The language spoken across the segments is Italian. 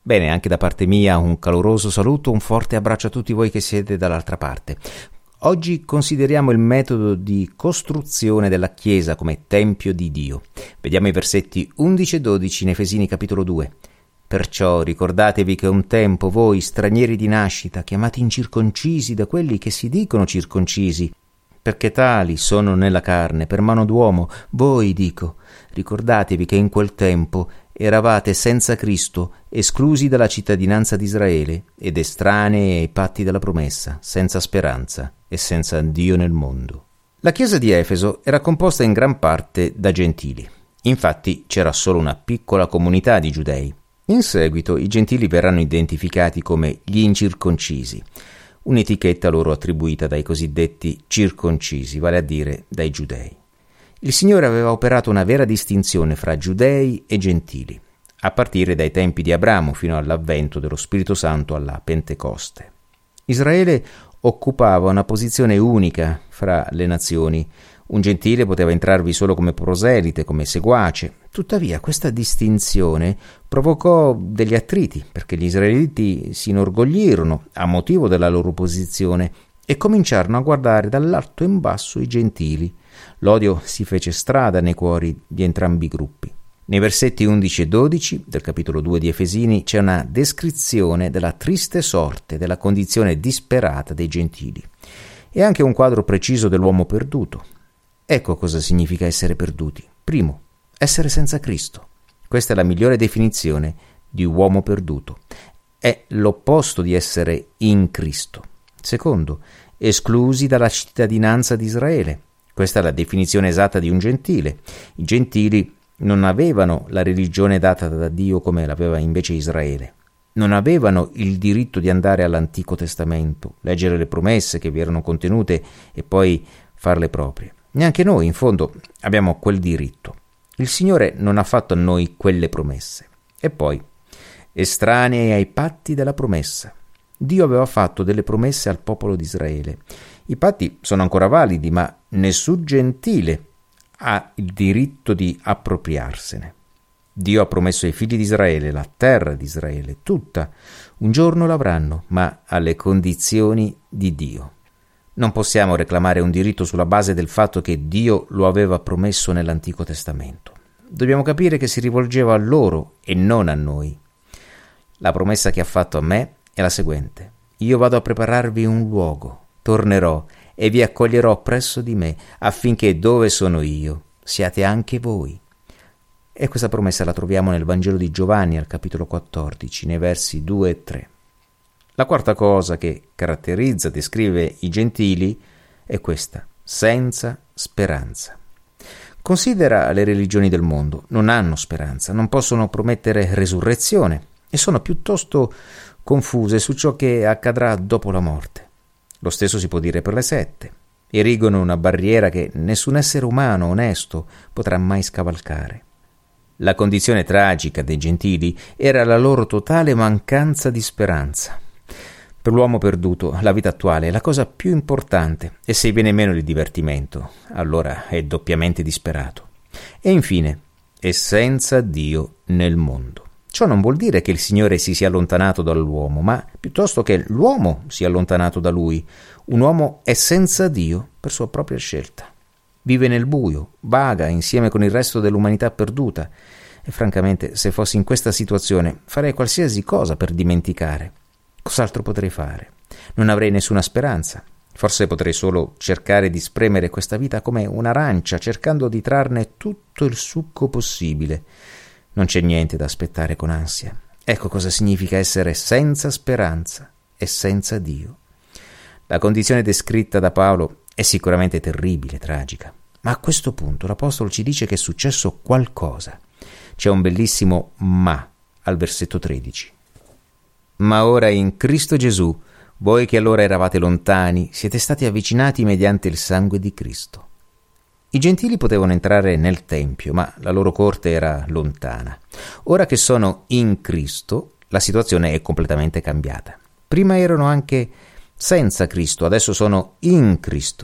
Bene, anche da parte mia un caloroso saluto, un forte abbraccio a tutti voi che siete dall'altra parte. Oggi consideriamo il metodo di costruzione della Chiesa come Tempio di Dio. Vediamo i versetti 11 e 12 in Efesini capitolo 2. Perciò ricordatevi che un tempo voi, stranieri di nascita, chiamati incirconcisi da quelli che si dicono circoncisi, perché tali sono nella carne, per mano d'uomo, voi dico, ricordatevi che in quel tempo eravate senza Cristo, esclusi dalla cittadinanza di Israele ed estranei ai patti della promessa, senza speranza e senza Dio nel mondo. La chiesa di Efeso era composta in gran parte da gentili. Infatti c'era solo una piccola comunità di giudei. In seguito i gentili verranno identificati come gli incirconcisi, un'etichetta loro attribuita dai cosiddetti circoncisi, vale a dire dai giudei. Il Signore aveva operato una vera distinzione fra giudei e gentili, a partire dai tempi di Abramo fino all'avvento dello Spirito Santo alla Pentecoste. Israele occupava una posizione unica fra le nazioni. Un gentile poteva entrarvi solo come proselite, come seguace. Tuttavia questa distinzione provocò degli attriti, perché gli israeliti si inorgoglirono a motivo della loro posizione e cominciarono a guardare dall'alto in basso i gentili. L'odio si fece strada nei cuori di entrambi i gruppi. Nei versetti 11 e 12 del capitolo 2 di Efesini c'è una descrizione della triste sorte, della condizione disperata dei gentili e anche un quadro preciso dell'uomo perduto. Ecco cosa significa essere perduti. Primo, essere senza Cristo. Questa è la migliore definizione di uomo perduto. È l'opposto di essere in Cristo. Secondo, esclusi dalla cittadinanza di Israele. Questa è la definizione esatta di un gentile. I gentili non avevano la religione data da Dio come l'aveva invece Israele. Non avevano il diritto di andare all'Antico Testamento, leggere le promesse che vi erano contenute e poi farle proprie. Neanche noi, in fondo, abbiamo quel diritto. Il Signore non ha fatto a noi quelle promesse. E poi, estranei ai patti della promessa. Dio aveva fatto delle promesse al popolo di Israele. I patti sono ancora validi, ma nessun gentile ha il diritto di appropriarsene. Dio ha promesso ai figli di Israele la terra di Israele, tutta. Un giorno l'avranno, ma alle condizioni di Dio. Non possiamo reclamare un diritto sulla base del fatto che Dio lo aveva promesso nell'Antico Testamento. Dobbiamo capire che si rivolgeva a loro e non a noi. La promessa che ha fatto a me è la seguente: io vado a prepararvi un luogo, tornerò e vi accoglierò presso di me, affinché dove sono io siate anche voi. E questa promessa la troviamo nel Vangelo di Giovanni al capitolo 14, nei versi 2 e 3. La quarta cosa che caratterizza, descrive i gentili è questa: senza speranza. Considera le religioni del mondo, non hanno speranza, non possono promettere resurrezione e sono piuttosto confuse su ciò che accadrà dopo la morte. Lo stesso si può dire per le sette. Erigono una barriera che nessun essere umano onesto potrà mai scavalcare. La condizione tragica dei gentili era la loro totale mancanza di speranza. Per l'uomo perduto, la vita attuale è la cosa più importante e se viene meno il divertimento, allora è doppiamente disperato. E infine, è senza Dio nel mondo. Ciò non vuol dire che il Signore si sia allontanato dall'uomo, ma piuttosto che l'uomo sia allontanato da Lui. Un uomo è senza Dio per sua propria scelta. Vive nel buio, vaga insieme con il resto dell'umanità perduta. E francamente, se fossi in questa situazione, farei qualsiasi cosa per dimenticare. Cos'altro potrei fare? Non avrei nessuna speranza. Forse potrei solo cercare di spremere questa vita come un'arancia, cercando di trarne tutto il succo possibile. Non c'è niente da aspettare con ansia. Ecco cosa significa essere senza speranza e senza Dio. La condizione descritta da Paolo è sicuramente terribile, tragica. Ma a questo punto l'Apostolo ci dice che è successo qualcosa. C'è un bellissimo ma al versetto 13. Ma ora in Cristo Gesù, voi che allora eravate lontani, siete stati avvicinati mediante il sangue di Cristo. I gentili potevano entrare nel Tempio, ma la loro corte era lontana. Ora che sono in Cristo, la situazione è completamente cambiata. Prima erano anche senza Cristo, adesso sono in Cristo.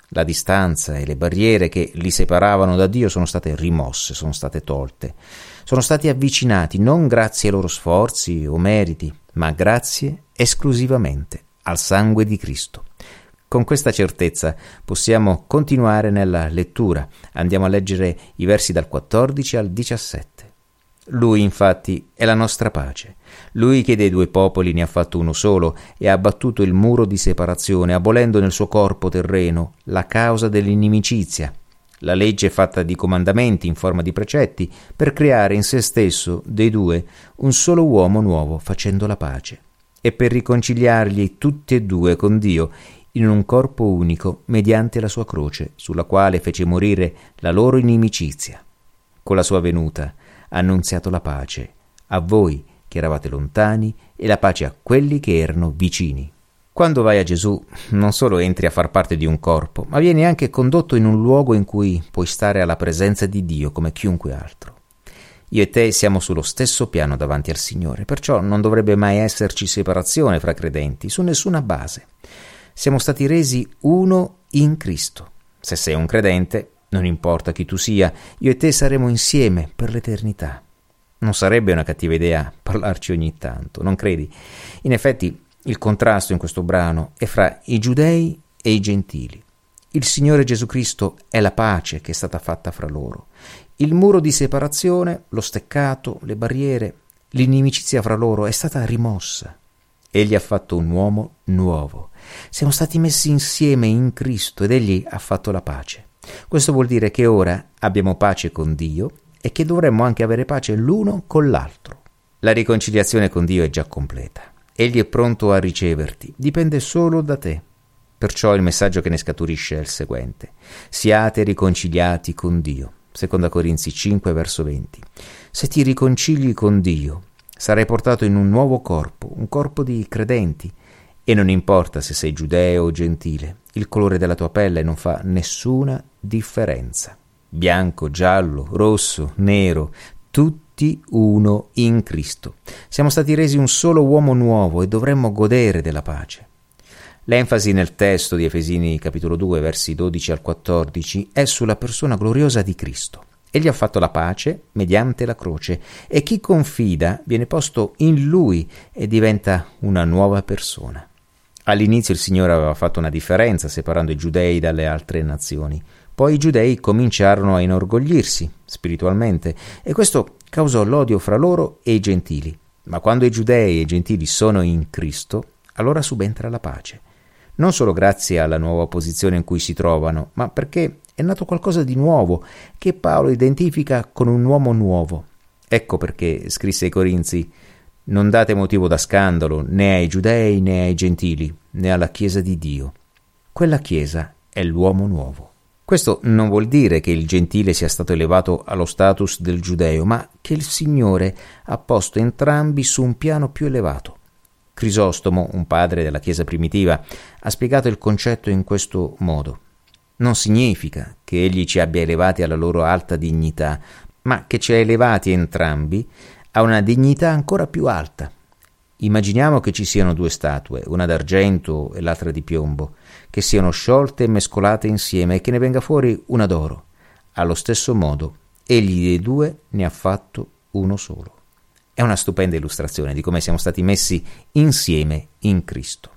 La distanza e le barriere che li separavano da Dio sono state rimosse, sono state tolte. Sono stati avvicinati non grazie ai loro sforzi o meriti, ma grazie esclusivamente al sangue di Cristo. Con questa certezza possiamo continuare nella lettura. Andiamo a leggere i versi dal 14 al 17. Lui infatti è la nostra pace. Lui che dei due popoli ne ha fatto uno solo e ha abbattuto il muro di separazione, abolendo nel suo corpo terreno la causa dell'inimicizia, la legge fatta di comandamenti in forma di precetti, per creare in se stesso dei due un solo uomo nuovo, facendo la pace, e per riconciliarli tutti e due con Dio in un corpo unico mediante la sua croce, sulla quale fece morire la loro inimicizia. Con la sua venuta ha annunziato la pace a voi che eravate lontani e la pace a quelli che erano vicini. Quando vai a Gesù non solo entri a far parte di un corpo, ma vieni anche condotto in un luogo in cui puoi stare alla presenza di Dio come chiunque altro. Io e te siamo sullo stesso piano davanti al Signore, perciò non dovrebbe mai esserci separazione fra credenti su nessuna base. Siamo stati resi uno in Cristo. Se sei un credente, non importa chi tu sia, io e te saremo insieme per l'eternità. Non sarebbe una cattiva idea parlarci ogni tanto, non credi? In effetti, il contrasto in questo brano è fra i giudei e i gentili. Il Signore Gesù Cristo è la pace che è stata fatta fra loro. Il muro di separazione, lo steccato, le barriere, l'inimicizia fra loro è stata rimossa. Egli ha fatto un uomo nuovo. Siamo stati messi insieme in Cristo ed Egli ha fatto la pace. Questo vuol dire che ora abbiamo pace con Dio e che dovremmo anche avere pace l'uno con l'altro. La riconciliazione con Dio è già completa. Egli è pronto a riceverti, dipende solo da te. Perciò il messaggio che ne scaturisce è il seguente: siate riconciliati con Dio. 2 Corinzi 5, verso 20. Se ti riconcili con Dio, sarai portato in un nuovo corpo, un corpo di credenti, e non importa se sei giudeo o gentile, il colore della tua pelle non fa nessuna differenza. Bianco, giallo, rosso, nero, tutti uno in Cristo. Siamo stati resi un solo uomo nuovo e dovremmo godere della pace. L'enfasi nel testo di Efesini capitolo 2, versi 12 al 14, è sulla persona gloriosa di Cristo. Egli ha fatto la pace mediante la croce e chi confida viene posto in Lui e diventa una nuova persona. All'inizio il Signore aveva fatto una differenza separando i giudei dalle altre nazioni. Poi i giudei cominciarono a inorgoglirsi spiritualmente e questo causò l'odio fra loro e i gentili. Ma quando i giudei e i gentili sono in Cristo, allora subentra la pace. Non solo grazie alla nuova posizione in cui si trovano, ma perché è nato qualcosa di nuovo che Paolo identifica con un uomo nuovo. Ecco perché scrisse ai Corinzi: non date motivo da scandalo né ai giudei né ai gentili, né alla Chiesa di Dio. Quella Chiesa è l'uomo nuovo. Questo non vuol dire che il gentile sia stato elevato allo status del giudeo, ma che il Signore ha posto entrambi su un piano più elevato. Crisostomo, un padre della Chiesa primitiva, ha spiegato il concetto in questo modo. Non significa che egli ci abbia elevati alla loro alta dignità, ma che ci ha elevati entrambi a una dignità ancora più alta. Immaginiamo che ci siano due statue, una d'argento e l'altra di piombo, che siano sciolte e mescolate insieme e che ne venga fuori una d'oro. Allo stesso modo, egli dei due ne ha fatto uno solo. È una stupenda illustrazione di come siamo stati messi insieme in Cristo.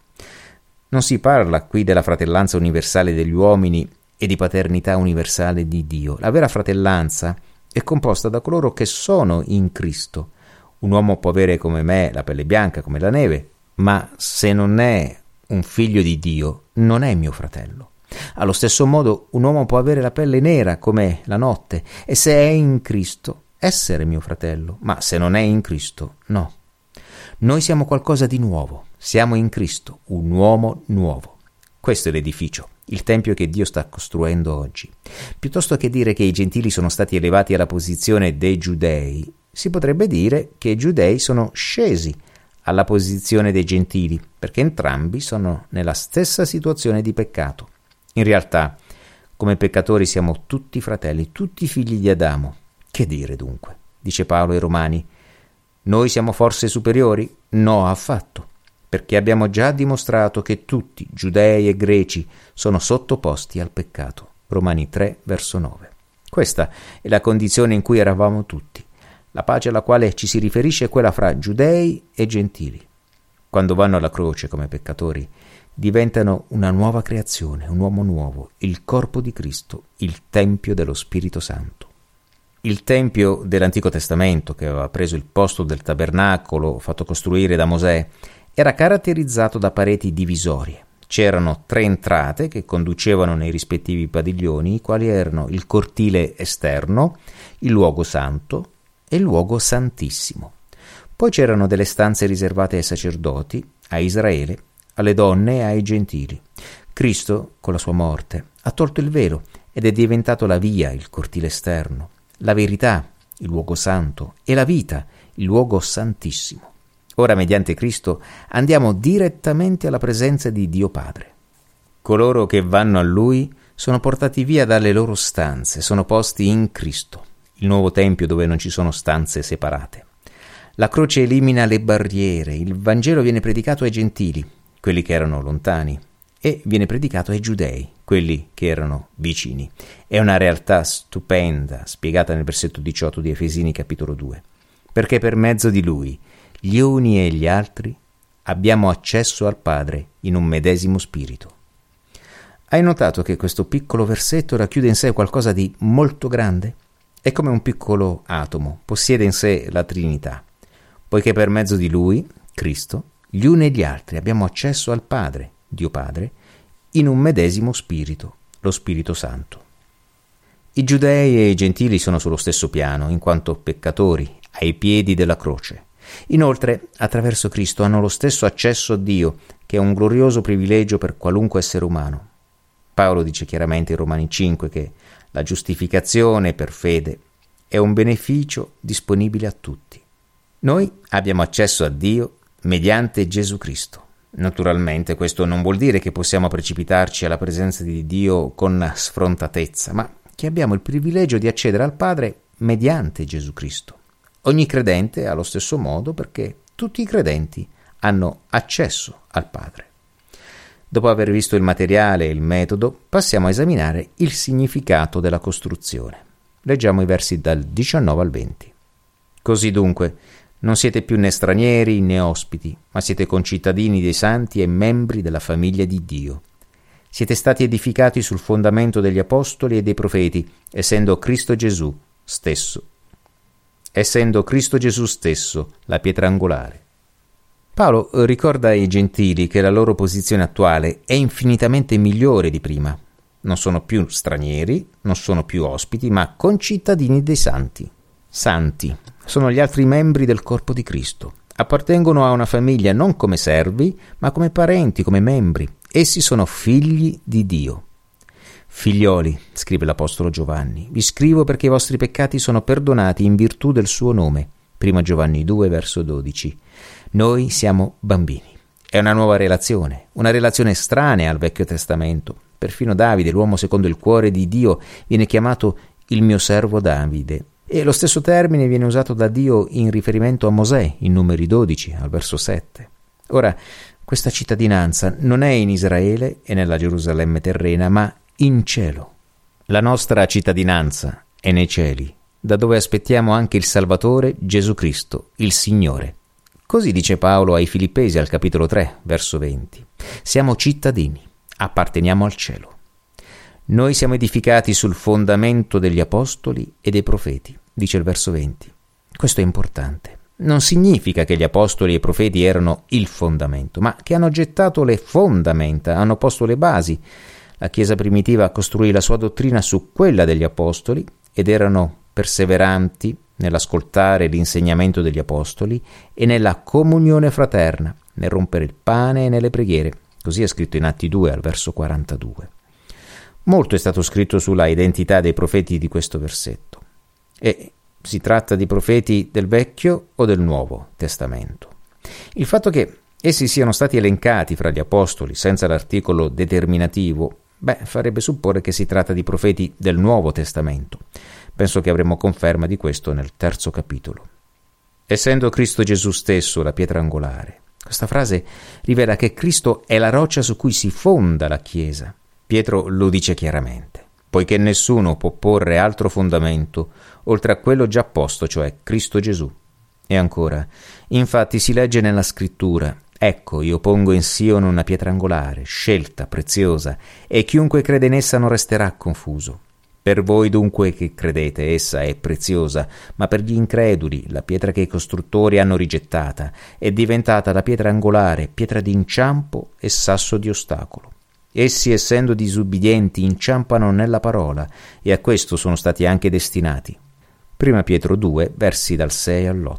Non si parla qui della fratellanza universale degli uomini e di paternità universale di Dio. La vera fratellanza è composta da coloro che sono in Cristo. Un uomo può avere come me la pelle bianca come la neve, ma se non è un figlio di Dio, non è mio fratello. Allo stesso modo, un uomo può avere la pelle nera come la notte, e se è in Cristo, essere mio fratello, ma se non è in Cristo, no. Noi siamo qualcosa di nuovo, siamo in Cristo, un uomo nuovo. Questo è l'edificio, il tempio che Dio sta costruendo oggi. Piuttosto che dire che i gentili sono stati elevati alla posizione dei giudei, si potrebbe dire che i giudei sono scesi alla posizione dei gentili, perché entrambi sono nella stessa situazione di peccato. In realtà, come peccatori siamo tutti fratelli, tutti figli di Adamo. Che dire dunque? Dice Paolo ai Romani: noi siamo forse superiori? No, affatto. perché abbiamo già dimostrato che tutti, giudei e greci, sono sottoposti al peccato. Romani 3, verso 9. Questa è la condizione in cui eravamo tutti. La pace alla quale ci si riferisce è quella fra giudei e gentili. Quando vanno alla croce come peccatori, diventano una nuova creazione, un uomo nuovo, il corpo di Cristo, il Tempio dello Spirito Santo. Il Tempio dell'Antico Testamento, che aveva preso il posto del tabernacolo fatto costruire da Mosè, era caratterizzato da pareti divisorie. C'erano 3 entrate che conducevano nei rispettivi padiglioni, i quali erano il cortile esterno, il luogo santo e il luogo santissimo. Poi c'erano delle stanze riservate ai sacerdoti, a Israele, alle donne e ai gentili. Cristo, con la sua morte, ha tolto il velo ed è diventato la via, il cortile esterno, la verità, il luogo santo, e la vita, il luogo santissimo. Ora, mediante Cristo, andiamo direttamente alla presenza di Dio Padre. Coloro che vanno a Lui sono portati via dalle loro stanze, sono posti in Cristo, il nuovo Tempio dove non ci sono stanze separate. La croce elimina le barriere, il Vangelo viene predicato ai gentili, quelli che erano lontani, e viene predicato ai giudei, quelli che erano vicini. È una realtà stupenda, spiegata nel versetto 18 di Efesini capitolo 2, perché per mezzo di Lui, gli uni e gli altri, abbiamo accesso al Padre in un medesimo spirito. Hai notato che questo piccolo versetto racchiude in sé qualcosa di molto grande? È come un piccolo atomo, possiede in sé la Trinità, poiché per mezzo di Lui, Cristo, gli uni e gli altri abbiamo accesso al Padre, Dio Padre, in un medesimo spirito, lo Spirito Santo. I giudei e i gentili sono sullo stesso piano, in quanto peccatori, ai piedi della croce. Inoltre, attraverso Cristo hanno lo stesso accesso a Dio, che è un glorioso privilegio per qualunque essere umano. Paolo dice chiaramente in Romani 5 che la giustificazione per fede è un beneficio disponibile a tutti. Noi abbiamo accesso a Dio mediante Gesù Cristo. Naturalmente questo non vuol dire che possiamo precipitarci alla presenza di Dio con sfrontatezza, ma che abbiamo il privilegio di accedere al Padre mediante Gesù Cristo. Ogni credente ha lo stesso modo perché tutti i credenti hanno accesso al Padre. Dopo aver visto il materiale e il metodo, passiamo a esaminare il significato della costruzione. Leggiamo i versi dal 19 al 20. Così dunque, non siete più né stranieri né ospiti, ma siete concittadini dei santi e membri della famiglia di Dio. Siete stati edificati sul fondamento degli apostoli e dei profeti, essendo Cristo Gesù stesso la pietra angolare. Paolo ricorda ai gentili che la loro posizione attuale è infinitamente migliore di prima. Non sono più stranieri, non sono più ospiti, ma concittadini dei santi. Santi sono gli altri membri del corpo di Cristo. Appartengono a una famiglia non come servi, ma come parenti, come membri. Essi sono figli di Dio. Figlioli, scrive l'Apostolo Giovanni, vi scrivo perché i vostri peccati sono perdonati in virtù del suo nome. 1 Giovanni 2, verso 12. Noi siamo bambini. È una nuova relazione, una relazione estranea al Vecchio Testamento. Perfino Davide, l'uomo secondo il cuore di Dio, viene chiamato il mio servo Davide. E lo stesso termine viene usato da Dio in riferimento a Mosè, in Numeri 12, al verso 7. Ora, questa cittadinanza non è in Israele e nella Gerusalemme terrena, ma in cielo. La nostra cittadinanza è nei cieli, da dove aspettiamo anche il Salvatore Gesù Cristo, il Signore. Così dice Paolo ai Filippesi al capitolo 3, verso 20. Siamo cittadini, apparteniamo al cielo. Noi siamo edificati sul fondamento degli apostoli e dei profeti, dice il verso 20. Questo è importante. Non significa che gli apostoli e i profeti erano il fondamento, ma che hanno gettato le fondamenta, hanno posto le basi. La Chiesa primitiva costruì la sua dottrina su quella degli apostoli ed erano perseveranti nell'ascoltare l'insegnamento degli apostoli e nella comunione fraterna, nel rompere il pane e nelle preghiere. Così è scritto in Atti 2 al verso 42. Molto è stato scritto sulla identità dei profeti di questo versetto. E si tratta di profeti del Vecchio o del Nuovo Testamento. Il fatto che essi siano stati elencati fra gli apostoli senza l'articolo determinativo, farebbe supporre che si tratta di profeti del Nuovo Testamento. Penso che avremo conferma di questo nel 3° capitolo. Essendo Cristo Gesù stesso la pietra angolare. Questa frase rivela che Cristo è la roccia su cui si fonda la Chiesa. Pietro lo dice chiaramente, poiché nessuno può porre altro fondamento oltre a quello già posto, cioè Cristo Gesù. E ancora, infatti si legge nella Scrittura: ecco, io pongo in Sione una pietra angolare, scelta, preziosa, e chiunque crede in essa non resterà confuso. Per voi dunque che credete, essa è preziosa, ma per gli increduli, la pietra che i costruttori hanno rigettata, è diventata la pietra angolare, pietra di inciampo e sasso di ostacolo. Essi, essendo disubbidienti, inciampano nella parola, e a questo sono stati anche destinati. 1 Pietro 2, versi dal 6 all'8.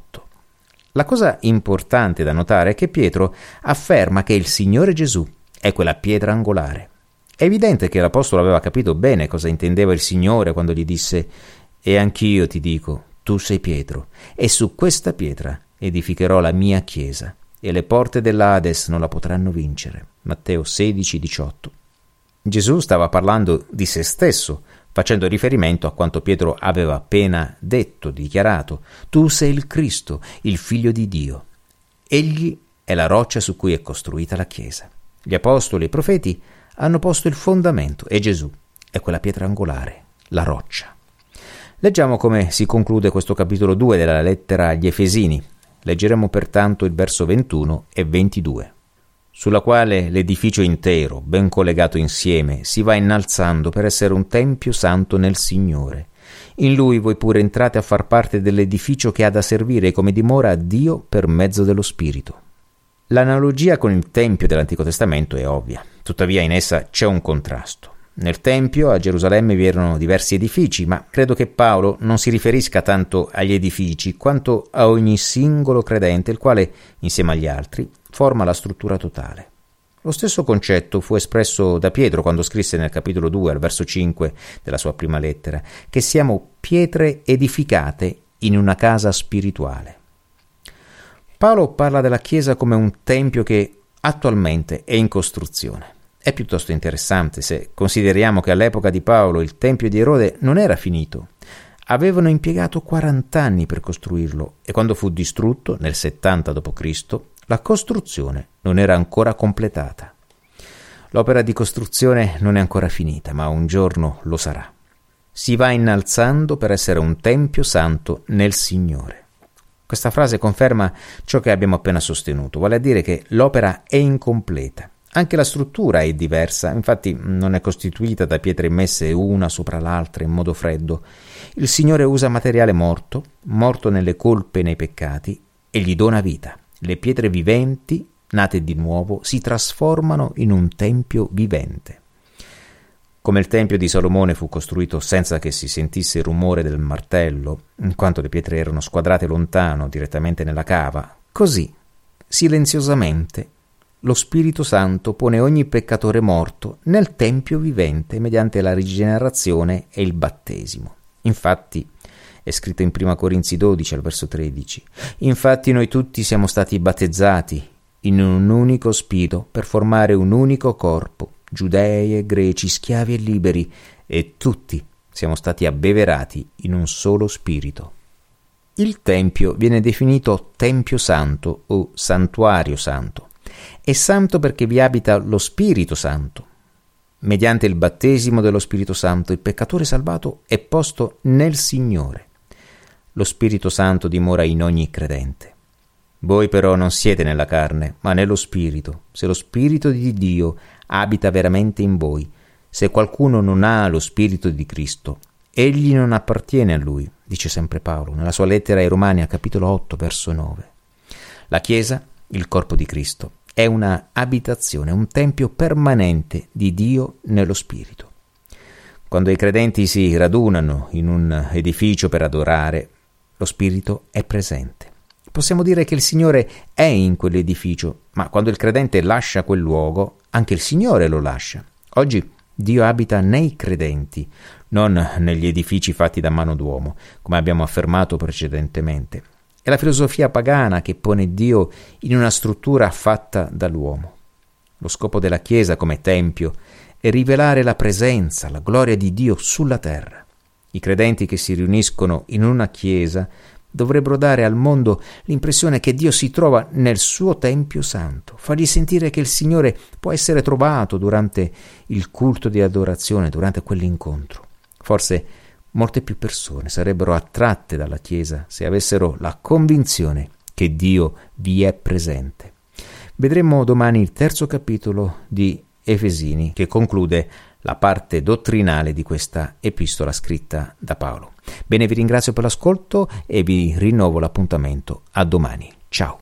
La cosa importante da notare è che Pietro afferma che il Signore Gesù è quella pietra angolare. È evidente che l'Apostolo aveva capito bene cosa intendeva il Signore quando gli disse: «E anch'io ti dico, tu sei Pietro, e su questa pietra edificherò la mia chiesa, e le porte dell'Ades non la potranno vincere». Matteo 16, 18. Gesù stava parlando di se stesso, facendo riferimento a quanto Pietro aveva appena detto, dichiarato: «Tu sei il Cristo, il Figlio di Dio». Egli è la roccia su cui è costruita la Chiesa. Gli Apostoli e i Profeti hanno posto il fondamento e Gesù è quella pietra angolare, la roccia. Leggiamo come si conclude questo capitolo 2 della lettera agli Efesini. Leggeremo pertanto il verso 21 e 22. Sulla quale l'edificio intero, ben collegato insieme, si va innalzando per essere un tempio santo nel Signore. In Lui voi pure entrate a far parte dell'edificio che ha da servire come dimora a Dio per mezzo dello Spirito. L'analogia con il Tempio dell'Antico Testamento è ovvia, tuttavia in essa c'è un contrasto. Nel Tempio a Gerusalemme vi erano diversi edifici, ma credo che Paolo non si riferisca tanto agli edifici quanto a ogni singolo credente, il quale, insieme agli altri, forma la struttura totale. Lo stesso concetto fu espresso da Pietro quando scrisse nel capitolo 2, al verso 5 della sua prima lettera, che siamo pietre edificate in una casa spirituale. Paolo parla della Chiesa come un tempio che attualmente è in costruzione. È piuttosto interessante se consideriamo che all'epoca di Paolo il tempio di Erode non era finito. Avevano impiegato 40 anni per costruirlo e quando fu distrutto, nel 70 d.C., la costruzione non era ancora completata. L'opera di costruzione non è ancora finita, ma un giorno lo sarà. Si va innalzando per essere un tempio santo nel Signore. Questa frase conferma ciò che abbiamo appena sostenuto, vale a dire che l'opera è incompleta. Anche la struttura è diversa, infatti non è costituita da pietre messe una sopra l'altra in modo freddo. Il Signore usa materiale morto nelle colpe e nei peccati, e gli dona vita. Le pietre viventi, nate di nuovo, si trasformano in un tempio vivente. Come il tempio di Salomone fu costruito senza che si sentisse il rumore del martello, in quanto le pietre erano squadrate lontano, direttamente nella cava, così, silenziosamente, lo Spirito Santo pone ogni peccatore morto nel tempio vivente mediante la rigenerazione e il battesimo. Infatti, è scritto in 1 Corinzi 12 al verso 13, «Infatti noi tutti siamo stati battezzati in un unico spirito per formare un unico corpo, giudei e greci, schiavi e liberi, e tutti siamo stati abbeverati in un solo spirito». Il Tempio viene definito Tempio Santo o Santuario Santo. È santo perché vi abita lo Spirito Santo. Mediante il battesimo dello Spirito Santo il peccatore salvato è posto nel Signore. Lo Spirito Santo dimora in ogni credente. Voi però non siete nella carne, ma nello Spirito, se lo Spirito di Dio abita veramente in voi. Se qualcuno non ha lo Spirito di Cristo, egli non appartiene a lui, dice sempre Paolo nella sua lettera ai Romani, a capitolo 8, verso 9. La Chiesa, il corpo di Cristo, è una abitazione, un tempio permanente di Dio nello Spirito. Quando i credenti si radunano in un edificio per adorare, lo Spirito è presente. Possiamo dire che il Signore è in quell'edificio, ma quando il credente lascia quel luogo, anche il Signore lo lascia. Oggi Dio abita nei credenti, non negli edifici fatti da mano d'uomo, come abbiamo affermato precedentemente. È la filosofia pagana che pone Dio in una struttura fatta dall'uomo. Lo scopo della Chiesa come tempio è rivelare la presenza, la gloria di Dio sulla terra. I credenti che si riuniscono in una Chiesa dovrebbero dare al mondo l'impressione che Dio si trova nel suo Tempio Santo, fargli sentire che il Signore può essere trovato durante il culto di adorazione, durante quell'incontro. Forse molte più persone sarebbero attratte dalla Chiesa se avessero la convinzione che Dio vi è presente. Vedremo domani il 3° capitolo di Efesini, che conclude la parte dottrinale di questa epistola scritta da Paolo. Bene, vi ringrazio per l'ascolto e vi rinnovo l'appuntamento a domani. Ciao.